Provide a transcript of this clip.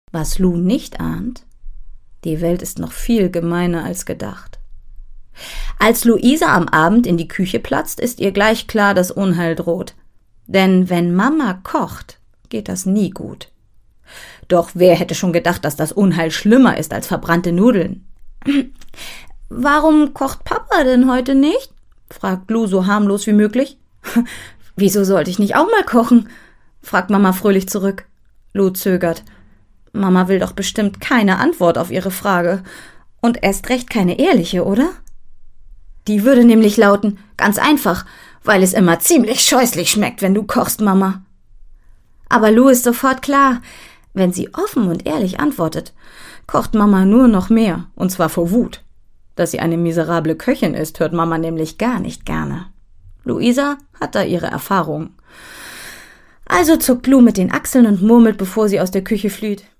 Was Lou nicht ahnt: Die Welt ist noch viel gemeiner als gedacht. Als Luisa am Abend in die Küche platzt, ist ihr gleich klar, dass Unheil droht. Denn wenn Mama kocht, geht das nie gut. Doch wer hätte schon gedacht, dass das Unheil schlimmer ist als verbrannte Nudeln? »Warum kocht Papa denn heute nicht?« fragt Lou so harmlos wie möglich. »Wieso sollte ich nicht auch mal kochen?« fragt Mama fröhlich zurück. Lou zögert. Mama will doch bestimmt keine Antwort auf ihre Frage. Und erst recht keine ehrliche, oder? Die würde nämlich lauten: Ganz einfach, weil es immer ziemlich scheußlich schmeckt, wenn du kochst, Mama. Aber Lou ist sofort klar: Wenn sie offen und ehrlich antwortet, kocht Mama nur noch mehr, und zwar vor Wut. Dass sie eine miserable Köchin ist, hört Mama nämlich gar nicht gerne. Luisa hat da ihre Erfahrung. Also zuckt Lou mit den Achseln und murmelt, bevor sie aus der Küche flieht: